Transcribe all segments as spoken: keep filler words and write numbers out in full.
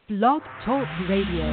Blog Talk Radio.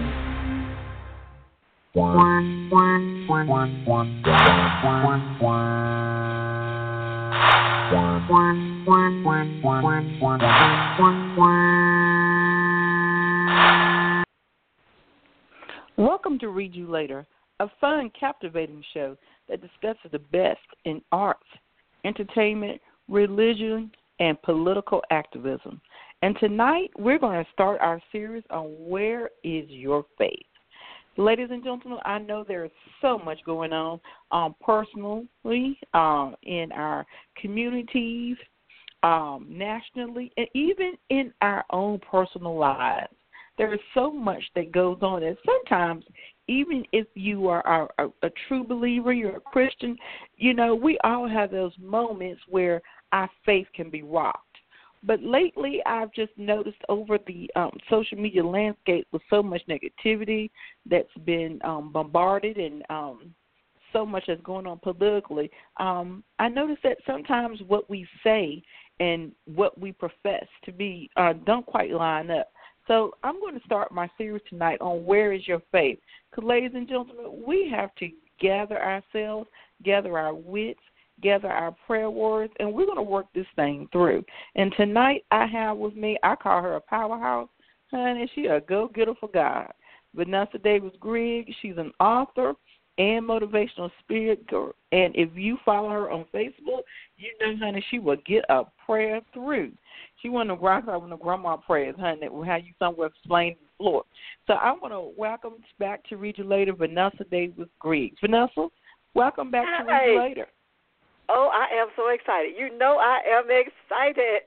Welcome to Read You Later, a fun, captivating show that discusses the best in arts, entertainment, religion, and political activism. And tonight, we're going to start our series on Where is Your Faith? Ladies and gentlemen, I know there is so much going on um, personally um, in our communities, um, nationally, and even in our own personal lives. There is so much that goes on, and sometimes, even if you are a, a, a true believer, you're a Christian, you know, we all have those moments where our faith can be rocked. But lately, I've just noticed over the um, social media landscape with so much negativity that's been um, bombarded and um, so much that's going on politically, um, I noticed that sometimes what we say and what we profess to be uh, don't quite line up. So I'm going to start my series tonight on Where is Your Faith? Because, ladies and gentlemen, we have to gather ourselves, gather our wits, gather our prayer words, and we're going to work this thing through. And tonight I have with me, I call her a powerhouse, honey, she a go-getter for God. Vanessa Davis Griggs, she's an author and motivational spirit girl. And if you follow her on Facebook, you know, honey, she will get a prayer through. She want to rock her with the grandma prayers, honey, that will have you somewhere explaining the floor. So I want to welcome back to Read You Later, Vanessa Davis Griggs. Vanessa, welcome back to Read You Later. Oh, I am so excited. You know I am excited.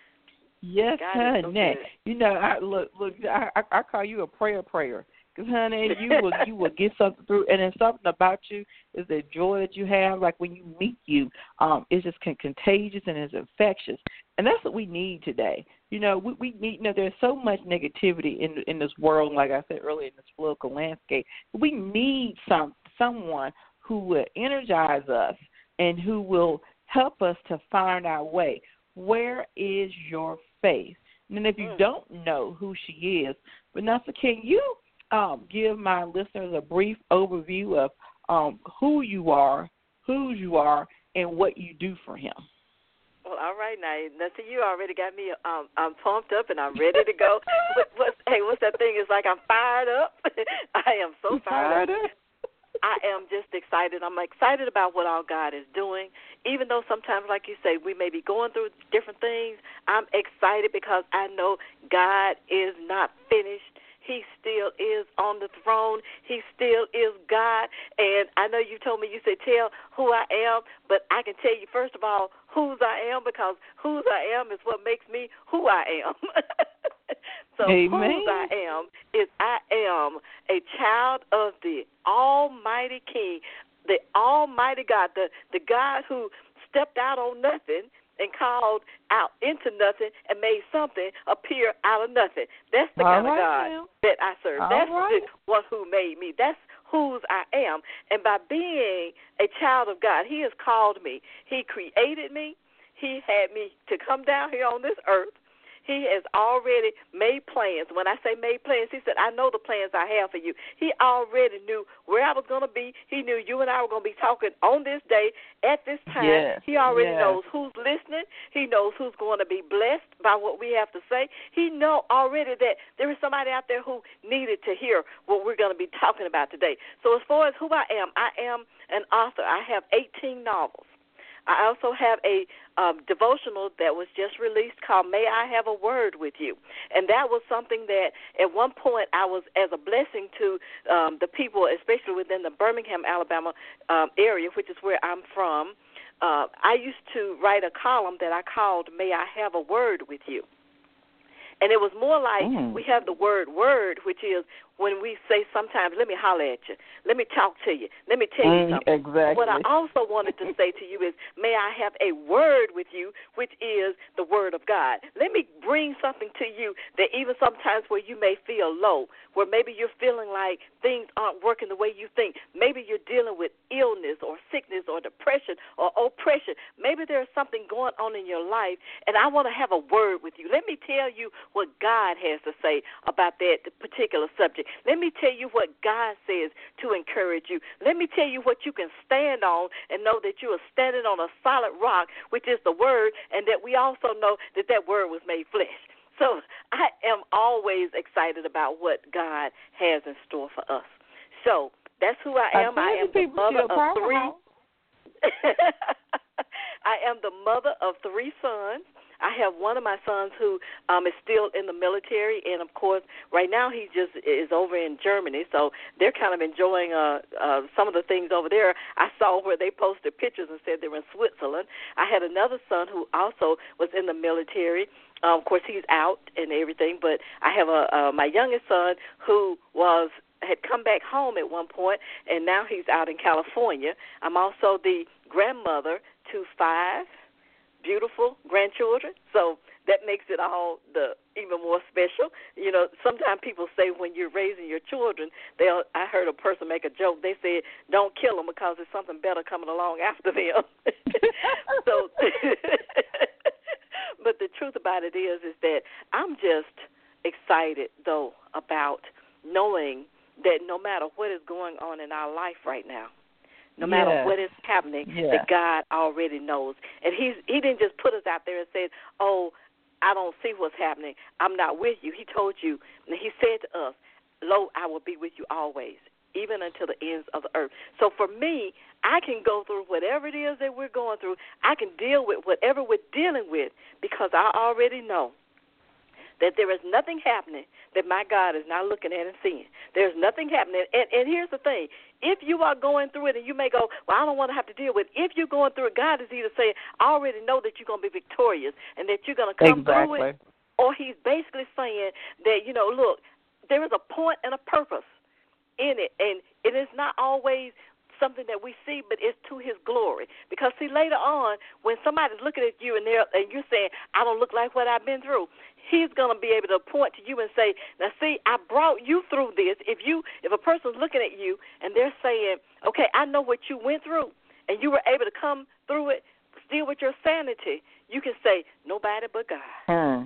Yes, God honey. So you know, I look, look. I, I, I call you a prayer prayer, because honey, you will, you will get something through, and then something about you is the joy that you have. Like when you meet you, um, it's just con- contagious and it's infectious, and that's what we need today. You know, we, we need. You know, there's so much negativity in in this world. Like I said earlier, in this political landscape, we need some someone who will energize us and who will help us to find our way. Where is your faith? And if you don't know who she is, Vanessa, can you um, give my listeners a brief overview of um, who you are, whose you are, and what you do for him? Well, all right, now, Nancy, you already got me um, I'm pumped up and I'm ready to go. what, what, hey, what's that thing? It's like I'm fired up. I am so fired, fired up. up. I am just excited. I'm excited about what all God is doing. Even though sometimes, like you say, we may be going through different things, I'm excited because I know God is not finished. He still is on the throne. He still is God. And I know you told me, you said, tell who I am, but I can tell you, first of all, whose I am, because whose I am is what makes me who I am. So Amen. Whose I am is I am a child of the Almighty King, the Almighty God, the, the God who stepped out on nothing and called out into nothing and made something appear out of nothing. That's the All kind right, of God now. that I serve. All That's right. the one who made me. That's whose I am. And by being a child of God, he has called me. He created me. He had me to come down here on this earth. He has already made plans. When I say made plans, he said, I know the plans I have for you. He already knew where I was going to be. He knew you and I were going to be talking on this day at this time. Yes, he already yes. knows who's listening. He knows who's going to be blessed by what we have to say. He know already that there is somebody out there who needed to hear what we're going to be talking about today. So as far as who I am, I am an author. I have eighteen novels. I also have a um, devotional that was just released called May I Have a Word with You. And that was something that at one point I was as a blessing to um, the people, especially within the Birmingham, Alabama um, area, which is where I'm from. Uh, I used to write a column that I called May I Have a Word with You. And it was more like mm. we have the word word, which is when we say sometimes, let me holler at you, let me talk to you, let me tell you mm, something. Exactly. What I also wanted to say to you is, may I have a word with you, which is the word of God. Let me bring something to you that even sometimes where you may feel low, where maybe you're feeling like things aren't working the way you think. Maybe you're dealing with illness or sickness or depression or oppression. Maybe there's something going on in your life, and I want to have a word with you. Let me tell you what God has to say about that particular subject. Let me tell you what God says to encourage you. Let me tell you what you can stand on and know that you are standing on a solid rock, which is the Word, and that we also know that that Word was made flesh. So I am always excited about what God has in store for us. So that's who I am. I, I am the mother of three. I am the mother of three sons. I have one of my sons who um, is still in the military, and, of course, right now he just is over in Germany, so they're kind of enjoying uh, uh, some of the things over there. I saw where they posted pictures and said they were in Switzerland. I had another son who also was in the military. Um, of course, he's out and everything, but I have a uh, my youngest son who was had come back home at one point, and now he's out in California. I'm also the grandmother to five beautiful grandchildren, so that makes it all the even more special. You know, sometimes people say when you're raising your children, they I heard a person make a joke. They said, "Don't kill them because there's something better coming along after them." So, but the truth about it is, is that I'm just excited though about knowing that no matter what is going on in our life right now, no matter yes. what is happening, yes. that God already knows. And he's, he didn't just put us out there and say, oh, I don't see what's happening. I'm not with you. He told you, and he said to us, lo, I will be with you always, even until the ends of the earth. So for me, I can go through whatever it is that we're going through. I can deal with whatever we're dealing with because I already know that there is nothing happening that my God is not looking at and seeing. There's nothing happening. And, and here's the thing. If you are going through it and you may go, well, I don't want to have to deal with it. If you're going through it, God is either saying, I already know that you're going to be victorious and that you're going to come exactly. through it. Or he's basically saying that, you know, look, there is a point and a purpose in it. And it is not always something that we see, but it's to his glory. Because, see, later on, when somebody's looking at you and they're and you're saying, I don't look like what I've been through, he's going to be able to point to you and say, now, see, I brought you through this. If you, if a person's looking at you and they're saying, okay, I know what you went through, and you were able to come through it still with your sanity, you can say, nobody but God. Hmm.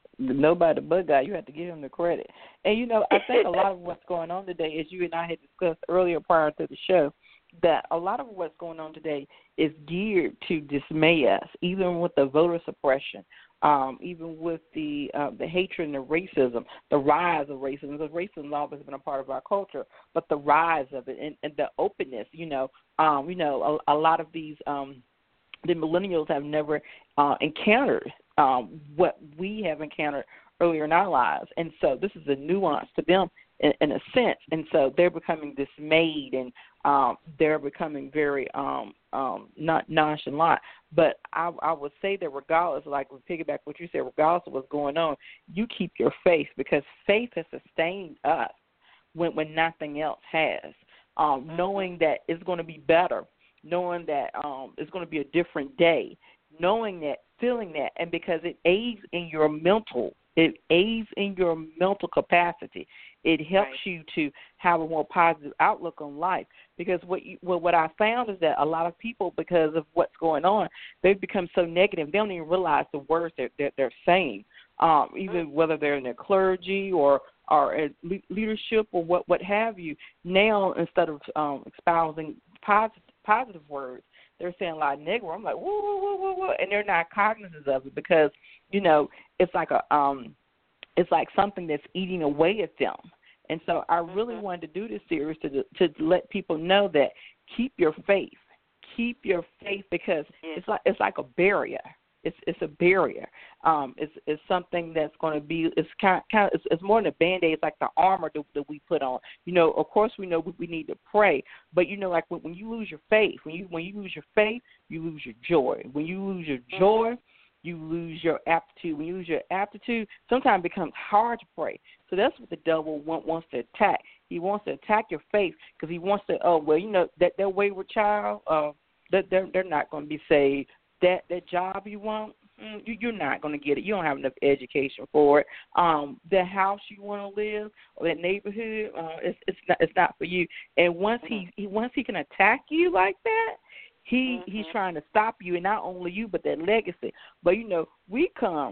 Nobody but God. You have to give him the credit. And, you know, I think a lot of what's going on today, as you and I had discussed earlier prior to the show, that a lot of what's going on today is geared to dismay us, even with the voter suppression, um, even with the uh, the hatred and the racism, the rise of racism, because racism has always been a part of our culture, but the rise of it and, and the openness, you know, um, you know, a, a lot of these, um, the millennials have never uh, encountered um, what we have encountered earlier in our lives. And so this is a nuance to them in, in a sense. And so they're becoming dismayed and um, they're becoming very um, um, not nonchalant. But I, I would say that regardless, like we piggyback what you said, regardless of what's going on, you keep your faith because faith has sustained us when, when nothing else has. Um, knowing that it's going to be better, knowing that um, it's going to be a different day, knowing that, feeling that, and because it aids in your mental, it aids in your mental capacity. It helps right. you to have a more positive outlook on life. Because what you, well, what I found is that a lot of people, because of what's going on, they've become so negative. They don't even realize the words that, that they're saying, um, even whether they're in their clergy or or in leadership or what, what have you. Now, instead of um, espousing positive, positive words, they're saying a lot of negative. I'm like, whoa, whoa, whoa, whoa, whoa, and they're not cognizant of it because, you know, it's like a um, it's like something that's eating away at them. And so I really mm-hmm. wanted to do this series to to let people know that keep your faith, keep your faith because yeah. it's like it's like a barrier. It's it's a barrier. Um, it's it's something that's going to be. It's kind kind. Of, it's, it's more than a Band-Aid. It's like the armor that, that we put on. You know, of course we know we, we need to pray, but you know, like when, when you lose your faith, when you when you lose your faith, you lose your joy. When you lose your joy, you lose your aptitude. When you lose your aptitude, sometimes it becomes hard to pray. So that's what the devil want, wants to attack. He wants to attack your faith because he wants to. Oh well, you know that that wayward child. Uh, that they're they're not going to be saved. That that job you want, mm, you, you're not going to get it. You don't have enough education for it. Um, the house you want to live or that neighborhood, uh, it's it's not it's not for you. And once mm-hmm. he, he once he can attack you like that, he mm-hmm. he's trying to stop you, and not only you but that legacy. But you know, we come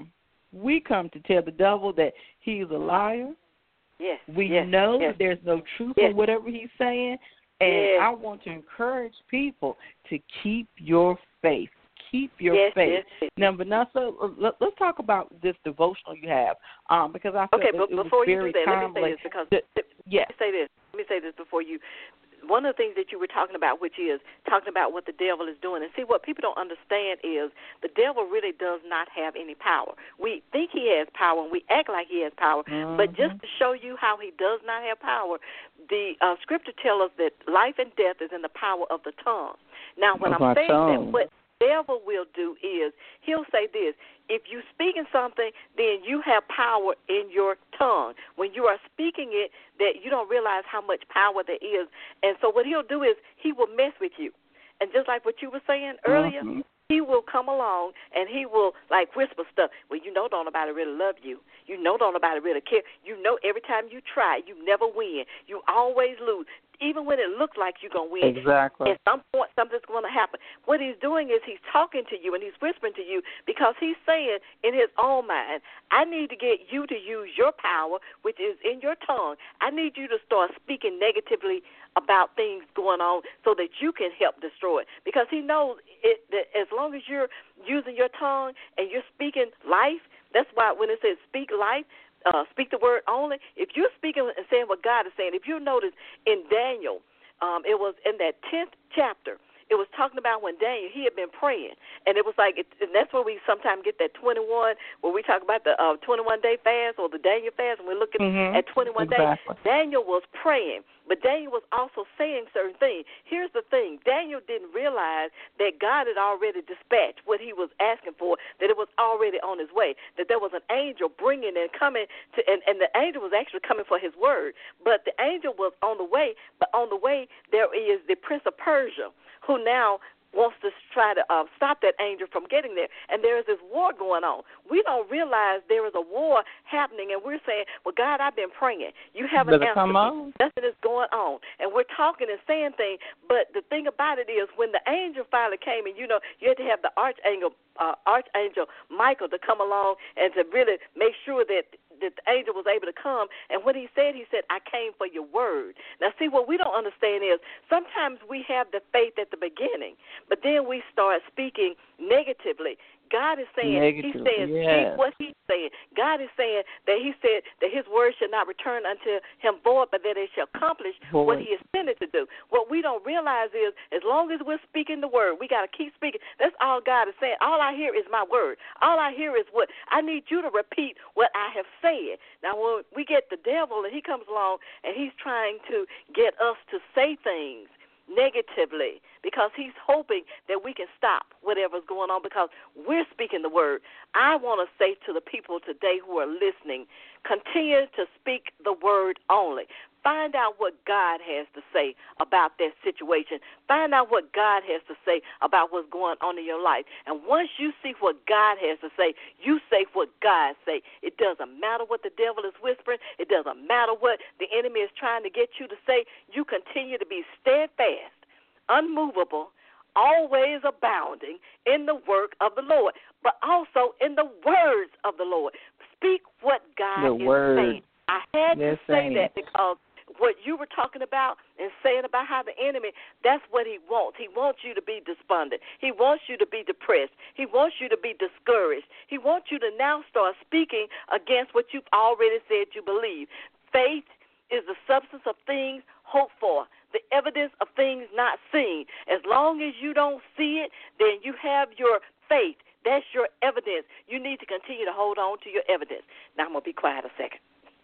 we come to tell the devil that he's a liar. Yes. We yes, know yes. that there's no truth yes. in whatever he's saying. And yes. I want to encourage people to keep your faith. Keep your yes, faith. Yes, yes. Now, Vanessa, let, let's talk about this devotional you have, um, because I feel okay, that but it was before very you do that, timely. let me say this because the, let, yes. let me say this. Let me say this before you. One of the things that you were talking about, which is talking about what the devil is doing, and see what people don't understand is the devil really does not have any power. We think he has power and we act like he has power, mm-hmm. but just to show you how he does not have power, the uh, scripture tells us that life and death is in the power of the tongue. Now, when of I'm saying tongue. that, what devil will do is he'll say this: if you speaking something, then you have power in your tongue. When you are speaking it, that you don't realize how much power there is. And so what he'll do is he will mess with you. And just like what you were saying earlier, mm-hmm. he will come along and he will like whisper stuff. Well, you know don't nobody really love you. You know don't nobody really care. You know every time you try, you never win. You always lose. Even when it looks like you're going to win. Exactly. At some point, something's going to happen. What he's doing is he's talking to you and he's whispering to you because he's saying in his own mind, I need to get you to use your power, which is in your tongue. I need you to start speaking negatively about things going on so that you can help destroy it. Because he knows it, that as long as you're using your tongue and you're speaking life, that's why when it says speak life, Uh, speak the word only. If you're speaking and saying what God is saying, if you notice in Daniel, um, it was in that tenth chapter, it was talking about when Daniel, he had been praying. And it was like, it, and that's where we sometimes get that twenty-one, where we talk about the uh, twenty-one day fast or the Daniel fast, and we're looking mm-hmm. at twenty-one exactly. days. Daniel was praying, but Daniel was also saying certain things. Here's the thing. Daniel didn't realize that God had already dispatched what he was asking for, that it was already on his way, that there was an angel bringing and coming, to, and, and the angel was actually coming for his word. But the angel was on the way, but on the way there is the Prince of Persia, who now wants to try to uh, stop that angel from getting there. And there is this war going on. We don't realize there is a war happening, and we're saying, well, God, I've been praying. You haven't Better answered come me. on. Nothing is going on. And we're talking and saying things, but the thing about it is when the angel finally came, and, you know, you had to have the archangel, uh, archangel Michael to come along and to really make sure that that the angel was able to come. And what he said, he said, I came for your word. Now, see, what we don't understand is sometimes we have the faith at the beginning, but then we start speaking negatively. God is saying, Negative, he's saying, yes. speak what he's saying. God is saying that he said that his word shall not return unto him void, but that it shall accomplish void. what he is sent it to do. What we don't realize is as long as we're speaking the word, we got to keep speaking. That's all God is saying. All I hear is my word. All I hear is what I need you to repeat what I have said. Now, when we get the devil and he comes along and he's trying to get us to say things negatively because he's hoping that we can stop whatever's going on because we're speaking the word. I want to say to the people today who are listening, continue to speak the word only. Find out what God has to say about that situation. Find out what God has to say about what's going on in your life. And once you see what God has to say, you say what God say. It doesn't matter what the devil is whispering. It doesn't matter what the enemy is trying to get you to say. You continue to be steadfast, unmovable, always abounding in the work of the Lord, but also in the words of the Lord. Speak what God the is word. saying. I had yes, to say saying. that because what you were talking about and saying about how the enemy, that's what he wants. He wants you to be despondent. He wants you to be depressed. He wants you to be discouraged. He wants you to now start speaking against what you've already said you believe. Faith is the substance of things hoped for, the evidence of things not seen. As long as you don't see it, then you have your faith. That's your evidence. You need to continue to hold on to your evidence. Now I'm going to be quiet a second.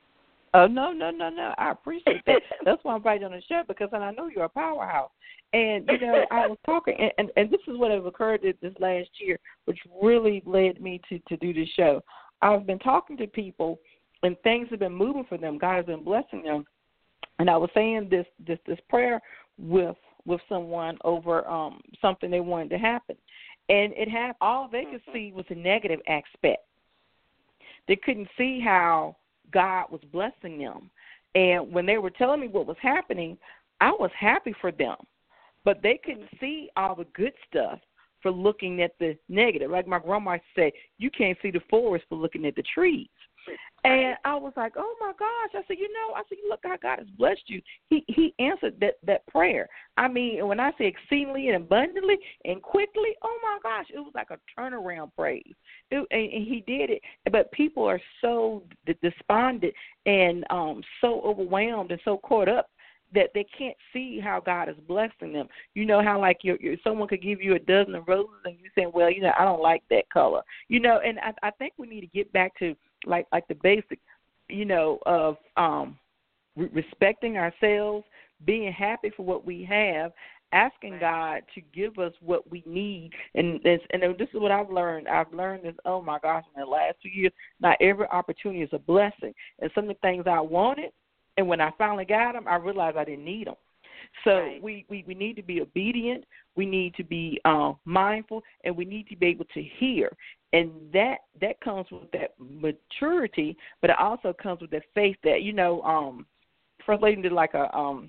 Oh, no, no, no, no. I appreciate that. That's why I'm right on the show because I know you're a powerhouse. And, you know, I was talking, and, and, and this is what has occurred this last year, which really led me to, to do this show. I've been talking to people, and things have been moving for them. God has been blessing them. And I was saying this this, this prayer with with someone over um, something they wanted to happen. And it had all they could see was a negative aspect. They couldn't see how God was blessing them. And when they were telling me what was happening, I was happy for them. But they couldn't see all the good stuff for looking at the negative. Like my grandma said, you can't see the forest for looking at the trees. And I was like, oh, my gosh. I said, you know, I said, look how God has blessed you. He he answered that, that prayer. I mean, when I say exceedingly and abundantly and quickly, oh, my gosh, it was like a turnaround praise. It, and, and he did it. But people are so despondent and um, so overwhelmed and so caught up that they can't see how God is blessing them. You know how, like, you're, you're, someone could give you a dozen of roses and you say, well, you know, I don't like that color. You know, and I, I think we need to get back to, like, like the basic, you know, of um, re- respecting ourselves, being happy for what we have, asking God to give us what we need. And this, and this is what I've learned. I've learned this, oh, my gosh, in the last two years, not every opportunity is a blessing. And some of the things I wanted, and when I finally got them, I realized I didn't need them. So right. we, we, we need to be obedient. We need to be uh, mindful, and we need to be able to hear. And that that comes with that maturity, but it also comes with that faith that, you know, um, First Lady did like a um,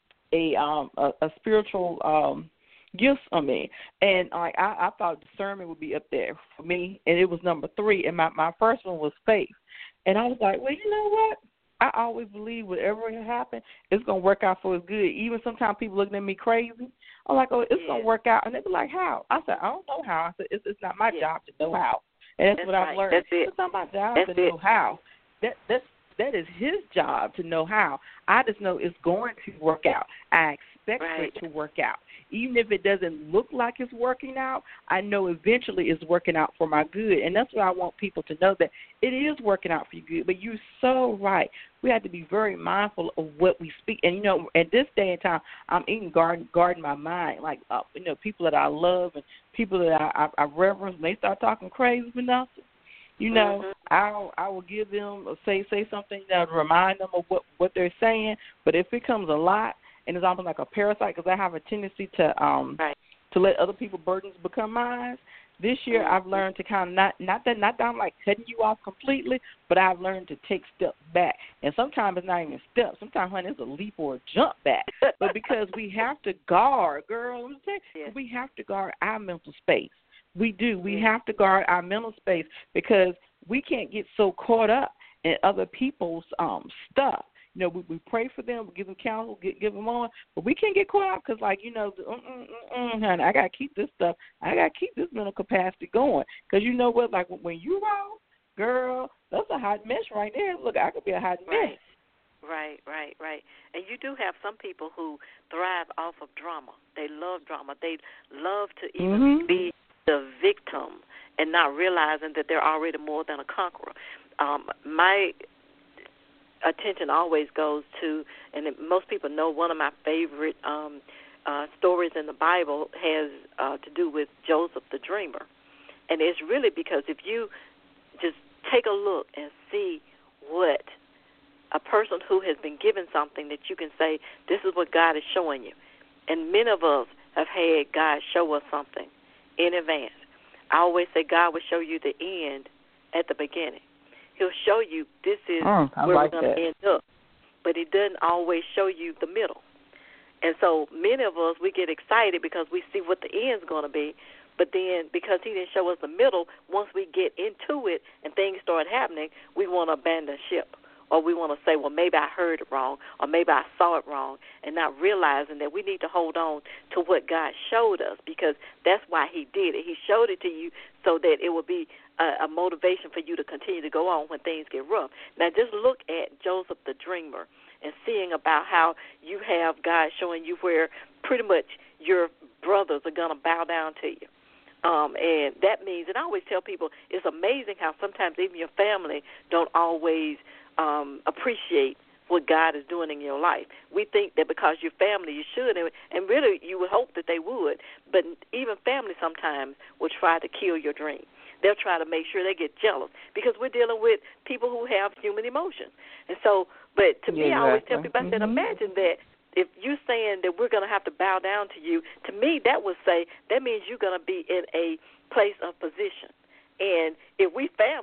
a, um, a a spiritual um, gifts on me, and like I, I thought discernment would be up there for me, and it was number three. And my, my first one was faith, and I was like, well, you know what? I always believe whatever happens, it's going to work out for us good. Even sometimes people looking at me crazy, I'm like, oh, it's yeah. going to work out. And they be like, how? I said, I don't know how. I said, it's, it's not my yeah. job to know how. And that's, that's what right. I've learned. That's it. It's not my job that's to it. know how. That that's that is his job to know how. I just know it's going to work out. I expect right. it to work out. Even if it doesn't look like it's working out, I know eventually it's working out for my good. And that's what I want people to know, that it is working out for you good. But you're so right. We have to be very mindful of what we speak. And, you know, at this day and time, I'm even guarding, guarding my mind. Like, uh, you know, people that I love and people that I, I, I reverence, when they start talking crazy for nothing, you know, mm-hmm. I'll, I will give them, or say say something that will remind them of what, what they're saying. But if it comes a lot, and it's almost like a parasite, because I have a tendency to um right. to let other people's burdens become mine. This year, mm-hmm. I've learned to kind of not not that not that I'm like cutting you off completely, but I've learned to take steps back. And sometimes it's not even steps. Sometimes, honey, it's a leap or a jump back. But because we have to guard, girl, let me tell you, yeah. we have to guard our mental space. We do. We yeah. have to guard our mental space, because we can't get so caught up in other people's um stuff. You know, we, we pray for them, we give them counsel, give, give them on, but we can't get caught up because, like, you know, mm, mm, mm, honey, I got to keep this stuff. I got to keep this mental capacity going, because you know what, like, when you roll, girl, that's a hot mess right there. Look, I could be a hot right. mess. Right, right, right. And you do have some people who thrive off of drama. They love drama. They love to even mm-hmm. be the victim and not realizing that they're already more than a conqueror. Um, my attention always goes to, and most people know one of my favorite um, uh, stories in the Bible has uh, to do with Joseph the dreamer. And it's really because if you just take a look and see what a person who has been given something that you can say, this is what God is showing you. And many of us have had God show us something in advance. I always say God will show you the end at the beginning. He'll show you this is mm, where like we're going to end up. But he doesn't always show you the middle. And so many of us, we get excited because we see what the end's going to be. But then because he didn't show us the middle, once we get into it and things start happening, we want to abandon ship. Or we want to say, well, maybe I heard it wrong, or maybe I saw it wrong, and not realizing that we need to hold on to what God showed us, because that's why he did it. He showed it to you so that it would be a, a motivation for you to continue to go on when things get rough. Now, just look at Joseph the dreamer and seeing about how you have God showing you where pretty much your brothers are going to bow down to you. Um, and that means, and I always tell people, it's amazing how sometimes even your family don't always Um, appreciate what God is doing in your life. We think that because you're family, you should, and, and really you would hope that they would, but even family sometimes will try to kill your dream. They'll try to make sure they get jealous, because we're dealing with people who have human emotions. And so, but to me, yeah, I always tell exactly. people, I said, mm-hmm. imagine that if you're saying that we're going to have to bow down to you, to me that would say that means you're going to be in a place of position. And if we family,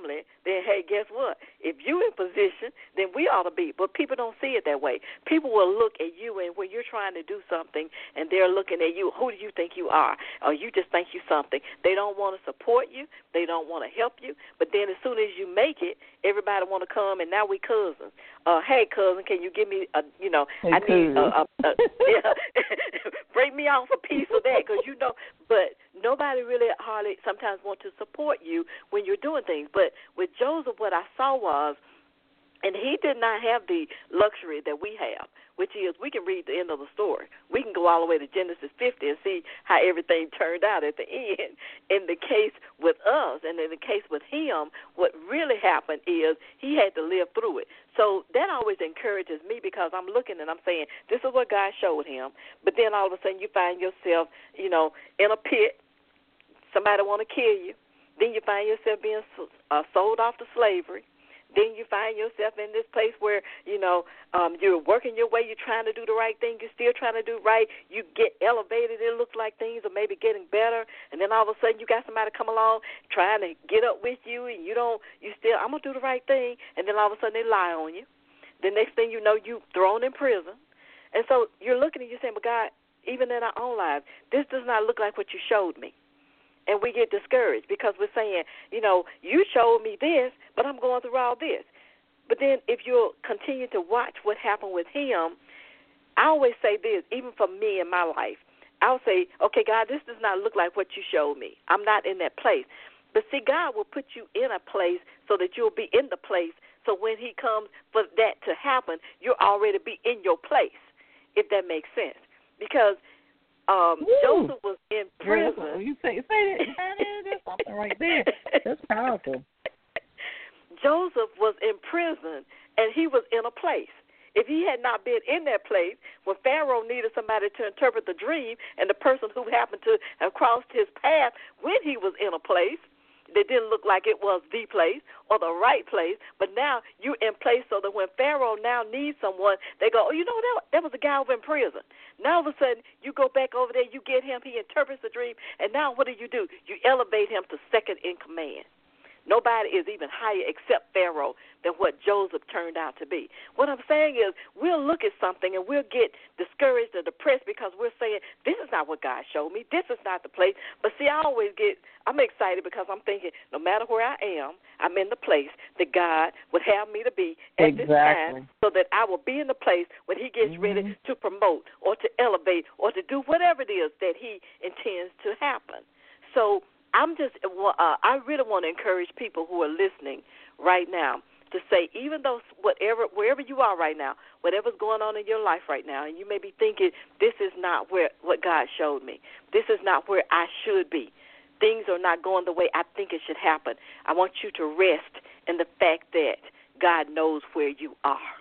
then, hey, guess what? If you in position, then we ought to be. But people don't see it that way. People will look at you, and when you're trying to do something, and they're looking at you, who do you think you are? Or you just think you something. They don't want to support you. They don't want to help you. But then as soon as you make it, everybody want to come, and now we cousins. Uh, hey, cousin, can you give me a, you know, hey, I need a, a, a yeah, bring me off a piece of that, because you know, but nobody really hardly sometimes want to support you when you're doing things. But with Joseph, what I saw was, and he did not have the luxury that we have, which is we can read the end of the story. We can go all the way to Genesis fifty and see how everything turned out at the end. In the case with us and in the case with him, what really happened is he had to live through it. So that always encourages me, because I'm looking and I'm saying, this is what God showed him. But then all of a sudden you find yourself, you know, in a pit. Somebody want to kill you. Then you find yourself being uh, sold off to slavery. Then you find yourself in this place where, you know, um, you're working your way, you're trying to do the right thing, you're still trying to do right, you get elevated, it looks like things are maybe getting better, and then all of a sudden you got somebody come along trying to get up with you, and you don't, you still, I'm going to do the right thing, and then all of a sudden they lie on you. The next thing you know, you thrown in prison. And so you're looking and you're saying, but God, even in our own lives, this does not look like what you showed me. And we get discouraged because we're saying, you know, you showed me this, but I'm going through all this. But then if you'll continue to watch what happened with him, I always say this, even for me in my life, I'll say, okay, God, this does not look like what you showed me. I'm not in that place. But see, God will put you in a place so that you'll be in the place. So when he comes for that to happen, you'll already be in your place, if that makes sense. Because Um, Joseph was in prison. Girl, you say, say that. There's something right there. That's powerful. Joseph was in prison, and he was in a place. If he had not been in that place, when Pharaoh needed somebody to interpret the dream, and the person who happened to have crossed his path when he was in a place, that didn't look like it was the place or the right place, but now you're in place so that when Pharaoh now needs someone, they go, oh, you know, that, that was a guy over in prison. Now all of a sudden you go back over there, you get him, he interprets the dream, and now what do you do? You elevate him to second in command. Nobody is even higher except Pharaoh than what Joseph turned out to be. What I'm saying is we'll look at something and we'll get discouraged or depressed because we're saying, this is not what God showed me. This is not the place. But see, I always get, I'm excited because I'm thinking no matter where I am, I'm in the place that God would have me to be at exactly. this time so that I will be in the place when he gets mm-hmm. ready to promote or to elevate or to do whatever it is that he intends to happen. So I'm just, uh, I really want to encourage people who are listening right now to say, even though whatever, wherever you are right now, whatever's going on in your life right now, and you may be thinking, this is not where what God showed me. This is not where I should be. Things are not going the way I think it should happen. I want you to rest in the fact that God knows where you are.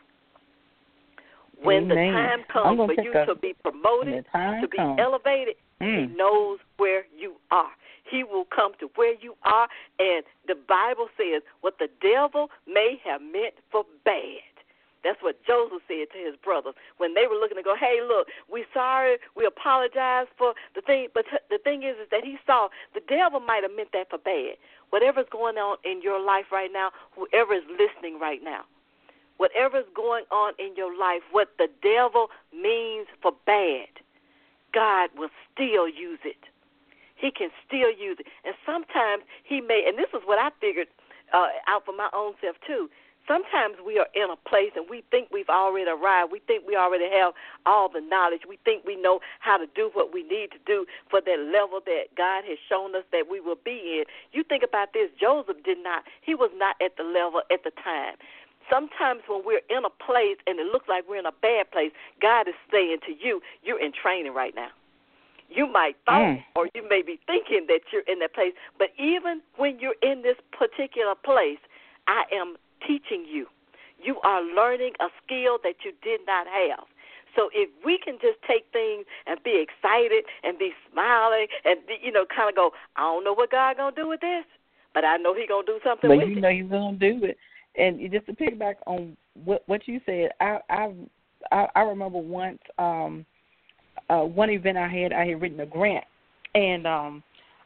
When Amen. the time comes for you a, to be promoted, to be comes. elevated, mm. he knows where you are. He will come to where you are, and the Bible says what the devil may have meant for bad. That's what Joseph said to his brothers when they were looking to go, hey, look, we're sorry, we apologize for the thing. But t- the thing is, is that he saw the devil might have meant that for bad. Whatever's going on in your life right now, whoever is listening right now, whatever's going on in your life, what the devil means for bad, God will still use it. He can still use it. And sometimes he may, and this is what I figured uh, out for my own self too, sometimes we are in a place and we think we've already arrived. We think we already have all the knowledge. We think we know how to do what we need to do for that level that God has shown us that we will be in. You think about this, Joseph did not, he was not at the level at the time. Sometimes when we're in a place and it looks like we're in a bad place, God is saying to you, you're in training right now. You might thought, mm. or you may be thinking that you're in that place, but even when you're in this particular place, I am teaching you. You are learning a skill that you did not have. So if we can just take things and be excited and be smiling and, be, you know, kind of go, I don't know what God going to do with this, but I know he going to do something but with it. But you know he's going to do it. And just to piggyback on what, what you said, I, I I remember once um, uh, one event I had, I had written a grant, and um,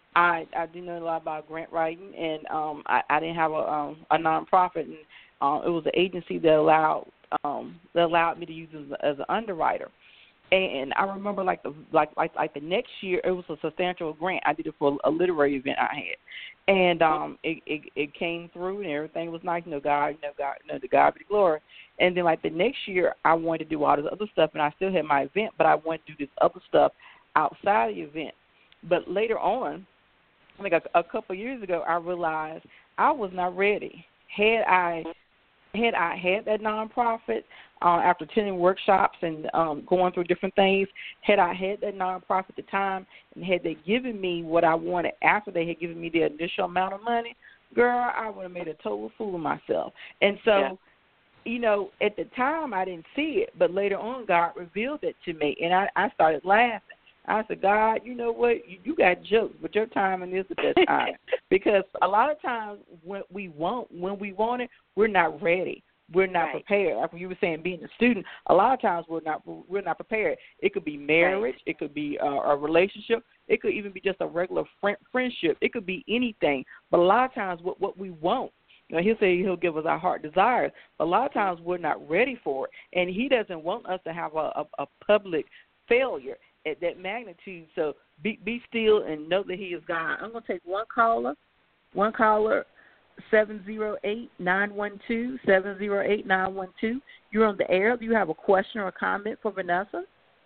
I I do know a lot about grant writing, and um, I, I didn't have a um, a nonprofit, and uh, it was an agency that allowed um, that allowed me to use it as, as an underwriter. And I remember, like the like like like the next year, it was a substantial grant. I did it for a literary event I had, and um, it, it it came through, and everything was nice. You know, God, you know, God, you know, the God be the glory. And then, like the next year, I wanted to do all this other stuff, and I still had my event, but I wanted to do this other stuff outside of the event. But later on, I think a, a couple of years ago, I realized I was not ready. Had I had I had that nonprofit uh, after attending workshops and um, going through different things, had I had that nonprofit at the time and had they given me what I wanted after they had given me the initial amount of money, girl, I would have made a total fool of myself. And so, yeah. you know, at the time I didn't see it, but later on God revealed it to me, and I, I started laughing. I said, God, you know what? You, you got jokes, but your timing is the best time. Because a lot of times when we want, when we want it, we're not ready. We're not right. prepared. Like you were saying, being a student, a lot of times we're not we're not prepared. It could be marriage. Right. It could be uh, a relationship. It could even be just a regular friend, friendship. It could be anything. But a lot of times what, what we want, you know, he'll say he'll give us our heart desires. But a lot of times we're not ready for it. And he doesn't want us to have a, a, a public failure at that magnitude. So be be still and know that he is God. I'm going to take one caller, one caller, seven zero eight, nine one two, seven zero eight, nine one two. You're on the air. Do you have a question or a comment for Vanessa?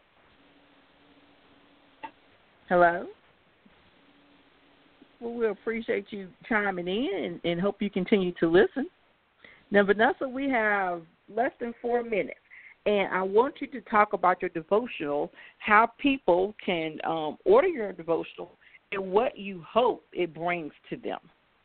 Hello? Well, we appreciate you chiming in and, and hope you continue to listen. Now, Vanessa, we have less than four minutes. And I want you to talk about your devotional, how people can um, order your devotional, and what you hope it brings to them.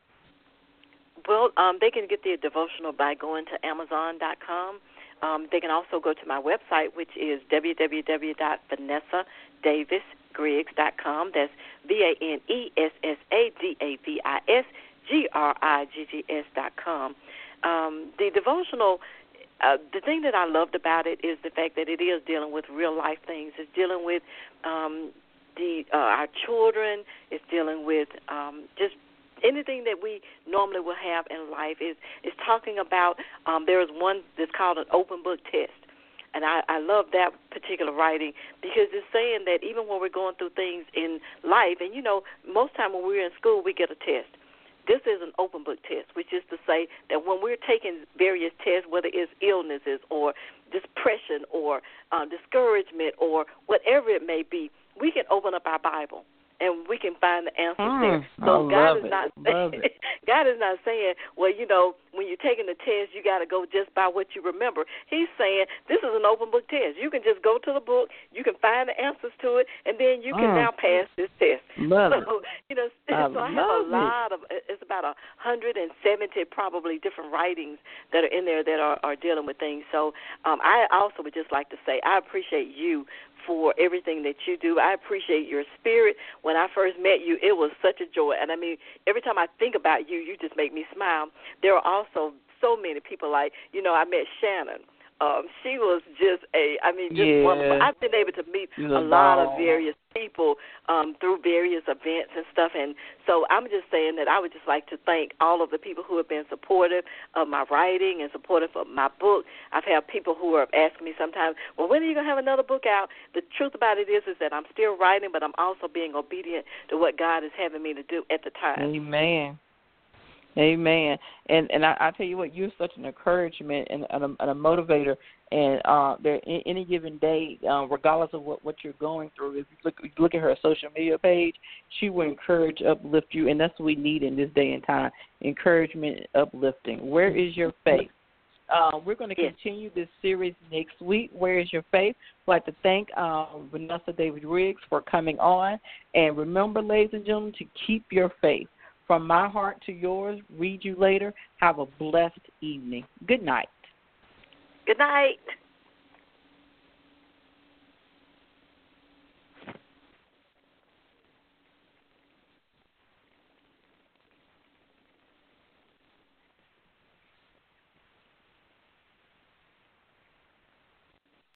Well, um, they can get the devotional by going to amazon dot com. Um, they can also go to my website, which is w w w dot vanessa davis griggs dot com. That's V A N E S S A D A V I S G R I G G S dot com. Um, the devotional, uh, the thing that I loved about it is the fact that it is dealing with real-life things. It's dealing with um, the uh, our children. It's dealing with um, just anything that we normally will have in life. Is is talking about, um, there is one that's called an open book test. And I, I love that particular writing because it's saying that even when we're going through things in life, and, you know, most time when we're in school, we get a test. This is an open book test, which is to say that when we're taking various tests, whether it's illnesses or depression or uh, discouragement or whatever it may be, we can open up our Bible and we can find the answers mm, there. So I God love is it. not love saying, it. God is not saying, well, you know, when you're taking the test, you got to go just by what you remember. He's saying this is an open book test. You can just go to the book, you can find the answers to it, and then you can mm. now pass this test. Love so, it. You know, I so I have a lot it. of, it's about one hundred seventy probably different writings that are in there that are, are dealing with things. So um, I also would just like to say I appreciate you for everything that you do. I appreciate your spirit. When I first met you, it was such a joy. And, I mean, every time I think about you, you just make me smile. There are also so many people like, you know, I met Shannon. Um, she was just a, I mean, just yeah. wonderful. I've been able to meet She's a a lot doll. of various people um, through various events and stuff. And so I'm just saying that I would just like to thank all of the people who have been supportive of my writing and supportive of my book. I've had people who are asking me sometimes, well, when are you going to have another book out? The truth about it is is that I'm still writing, but I'm also being obedient to what God is having me to do at the time. Amen. Amen. And and I, I tell you what, you're such an encouragement and, and, a, and a motivator. And uh, there, in, any given day, uh, regardless of what, what you're going through, if you look, you look at her social media page, she will encourage, uplift you, and that's what we need in this day and time: encouragement, uplifting. Where is your faith? Uh, we're going to yes. continue this series next week. Where is your faith? I'd like to thank um, Vanessa Davis Griggs for coming on. And remember, ladies and gentlemen, to keep your faith. From my heart to yours, read you later. Have a blessed evening. Good night. Good night.